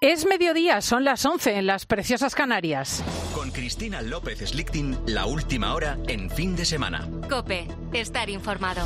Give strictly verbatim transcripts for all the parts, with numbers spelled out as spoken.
Es mediodía, son las once en las preciosas Canarias. Con Cristina López Slichting, la última hora en fin de semana. COPE, estar informado.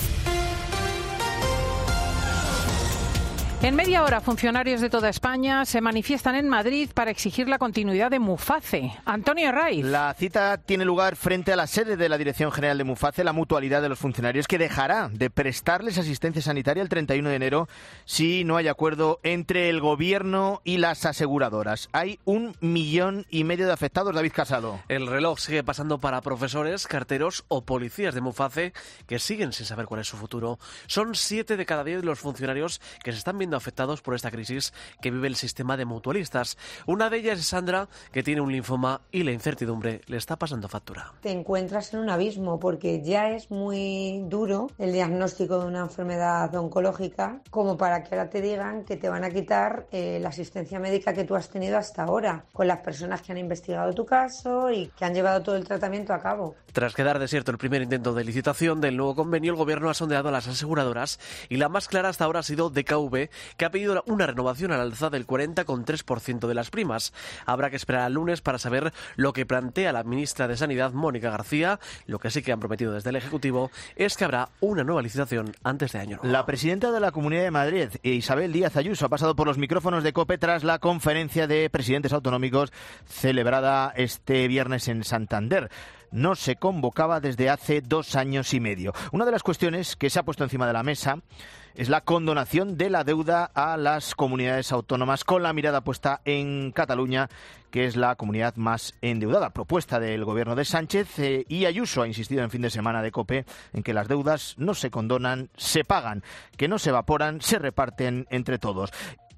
En media hora, funcionarios de toda España se manifiestan en Madrid para exigir la continuidad de Muface. Antonio Raiz. La cita tiene lugar frente a la sede de la Dirección General de Muface, la mutualidad de los funcionarios, que dejará de prestarles asistencia sanitaria el treinta y uno de enero si no hay acuerdo entre el Gobierno y las aseguradoras. Hay un millón y medio de afectados, David Casado. El reloj sigue pasando para profesores, carteros o policías de Muface que siguen sin saber cuál es su futuro. Son siete de cada diez los funcionarios que se están viendo afectados por esta crisis que vive el sistema de mutualistas. Una de ellas es Sandra, que tiene un linfoma y la incertidumbre le está pasando factura. Te encuentras en un abismo porque ya es muy duro el diagnóstico de una enfermedad oncológica como para que ahora te digan que te van a quitar eh, la asistencia médica que tú has tenido hasta ahora con las personas que han investigado tu caso y que han llevado todo el tratamiento a cabo. Tras quedar desierto el primer intento de licitación del nuevo convenio, el Gobierno ha sondeado a las aseguradoras y la más clara hasta ahora ha sido D K V, que ha pedido una renovación al alza del cuarenta coma tres por ciento de las primas. Habrá que esperar al lunes para saber lo que plantea la ministra de Sanidad, Mónica García. Lo que sí que han prometido desde el Ejecutivo es que habrá una nueva licitación antes de año nuevo. La presidenta de la Comunidad de Madrid, Isabel Díaz Ayuso, ha pasado por los micrófonos de COPE tras la conferencia de presidentes autonómicos celebrada este viernes en Santander. No se convocaba desde hace dos años y medio. Una de las cuestiones que se ha puesto encima de la mesa es la condonación de la deuda a las comunidades autónomas, con la mirada puesta en Cataluña, que es la comunidad más endeudada. Propuesta del gobierno de Sánchez, eh, y Ayuso ha insistido en fin de semana de COPE en que las deudas no se condonan, se pagan, que no se evaporan, se reparten entre todos.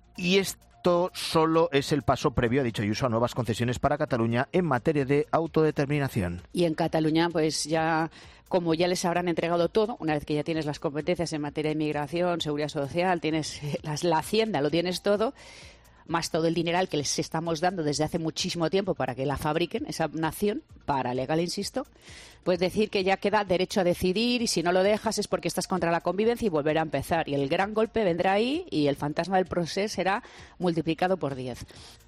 Y esto solo es el paso previo, ha dicho Ayuso, a nuevas concesiones para Cataluña en materia de autodeterminación. Y en Cataluña, pues ya, como ya les habrán entregado todo, una vez que ya tienes las competencias en materia de inmigración, seguridad social, tienes las, la hacienda, lo tienes todo, más todo el dineral que les estamos dando desde hace muchísimo tiempo para que la fabriquen, esa nación, para legal, insisto, pues decir que ya queda derecho a decidir y si no lo dejas es porque estás contra la convivencia y volverá a empezar. Y el gran golpe vendrá ahí y el fantasma del proceso será multiplicado por diez.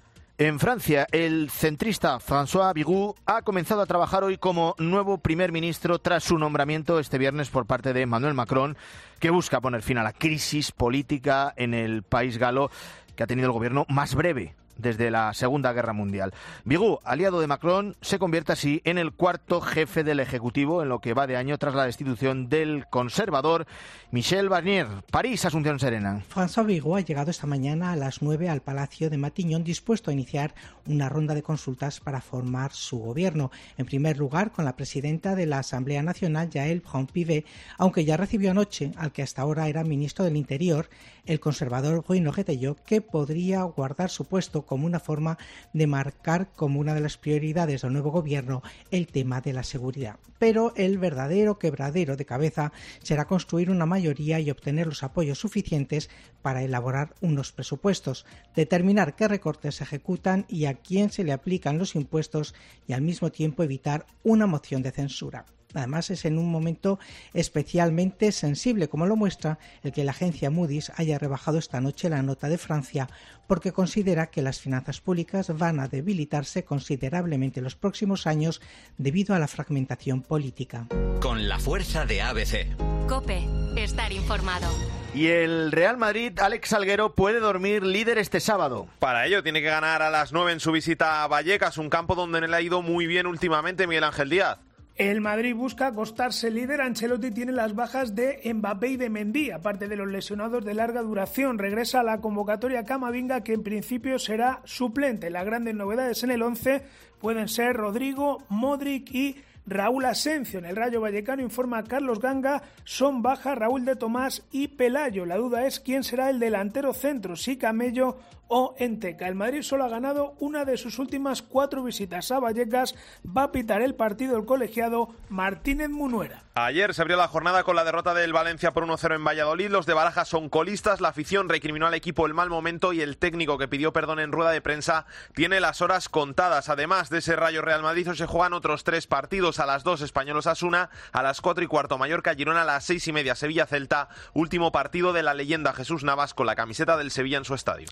En Francia, el centrista François Bayrou ha comenzado a trabajar hoy como nuevo primer ministro tras su nombramiento este viernes por parte de Emmanuel Macron, que busca poner fin a la crisis política en el país galo, que ha tenido el gobierno más breve desde la Segunda Guerra Mundial. Bayrou, aliado de Macron, se convierte así en el cuarto jefe del Ejecutivo en lo que va de año tras la destitución del conservador Michel Barnier. París, Asunción Serena. François Bayrou ha llegado esta mañana a las nueve al Palacio de Matignon, dispuesto a iniciar una ronda de consultas para formar su gobierno. En primer lugar, con la presidenta de la Asamblea Nacional, Yael Braun-Pivet, aunque ya recibió anoche al que hasta ahora era ministro del Interior, el conservador Bruno Retailleau, que podría guardar su puesto como una forma de marcar como una de las prioridades del nuevo gobierno el tema de la seguridad. Pero el verdadero quebradero de cabeza será construir una mayoría y obtener los apoyos suficientes para elaborar unos presupuestos, determinar qué recortes se ejecutan y a quién se le aplican los impuestos y al mismo tiempo evitar una moción de censura. Además, es en un momento especialmente sensible, como lo muestra el que la agencia Moody's haya rebajado esta noche la nota de Francia, porque considera que las finanzas públicas van a debilitarse considerablemente en los próximos años debido a la fragmentación política. Con la fuerza de A B C. COPE, estar informado. Y el Real Madrid, Alex Salguero, puede dormir líder este sábado. Para ello tiene que ganar a las nueve en su visita a Vallecas, un campo donde no le ha ido muy bien últimamente Miguel Ángel Díaz. El Madrid busca acostarse líder. Ancelotti tiene las bajas de Mbappé y de Mendy, aparte de los lesionados de larga duración. Regresa a la convocatoria Camavinga, que en principio será suplente. Las grandes novedades en el once pueden ser Rodrigo, Modric y Raúl Asencio. En el Rayo Vallecano, informa Carlos Ganga, son baja Raúl de Tomás y Pelayo. La duda es quién será el delantero centro, si Camello o Enteca. El Madrid solo ha ganado una de sus últimas cuatro visitas a Vallecas. Va a pitar el partido el colegiado Martínez Munuera. Ayer se abrió la jornada con la derrota del Valencia por uno cero en Valladolid. Los de Barajas son colistas. La afición recriminó al equipo el mal momento y el técnico, que pidió perdón en rueda de prensa, tiene las horas contadas. Además de ese Rayo Real Madrid, se juegan otros tres partidos. A las dos Español Osasuna, a las cuatro y cuarto Mallorca Girona, a las seis y media Sevilla Celta. Último partido de la leyenda Jesús Navas con la camiseta del Sevilla en su estadio. Gracias,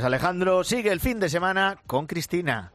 Alejandro. Sigue el fin de semana con Cristina.